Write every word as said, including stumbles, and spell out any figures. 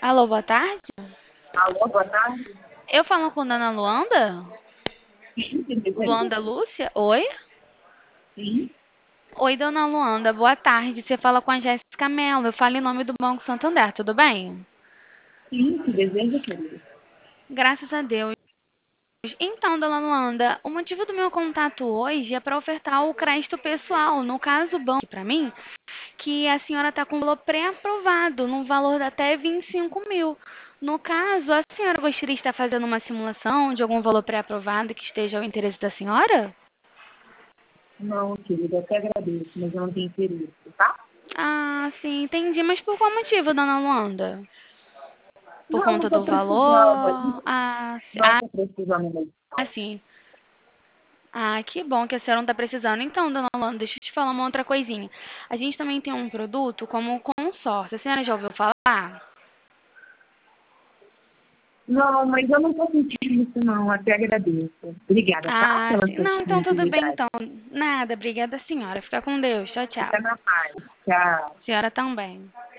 Alô, boa tarde. Alô, boa tarde. Eu falo com Dona Luanda? Sim, quem deseja? Luanda Lúcia? Oi? Sim, Oi, Dona Luanda, boa tarde. Você fala com a Jéssica Mello. Eu falo em nome do Banco Santander, tudo bem? sim, que deseja, querido. Graças a Deus. Então, Dona Luanda, o motivo do meu contato hoje é para ofertar o crédito pessoal, no caso, o banco para mim, que a senhora está com o valor pré-aprovado, no valor de até vinte e cinco mil. No caso, a senhora gostaria de estar fazendo uma simulação de algum valor pré-aprovado que esteja ao interesse da senhora? Não, querido, eu até agradeço, mas eu não tenho interesse, tá? Ah, sim, entendi. Mas por qual motivo, Dona Luanda? Por Não, não conta estou do precisando. valor? Ah, si- Não ah, estou precisando mesmo. sim. Ah, que bom que a senhora não está precisando. Então, Dona Luanda, deixa eu te falar uma outra coisinha. A gente também tem um produto como consórcio. A senhora já ouviu falar? Não, mas eu não estou sentindo isso, não. Até agradeço. Obrigada, tá? Ah, Pela sim. sua Não, então tudo bem, disponibilidade. então. Nada, obrigada, senhora. Fica com Deus. Tchau, tchau. Fica na paz. Tchau. Senhora também.